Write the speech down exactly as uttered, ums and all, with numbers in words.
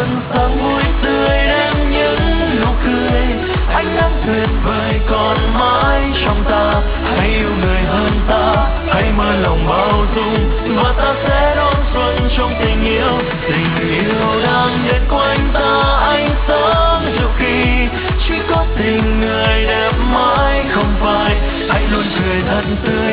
xuân sáng vui tươi đem những nụ cười, ánh nắng tuyệt vời còn mãi trong ta. Hãy yêu người hơn ta, hãy mở lòng bao dung và ta sẽ đón xuân trong tình yêu. Tình yêu đang đến quanh ta ánh sáng diệu kỳ, chỉ có tình người đẹp mãi không phai. Hãy luôn cười thật tươi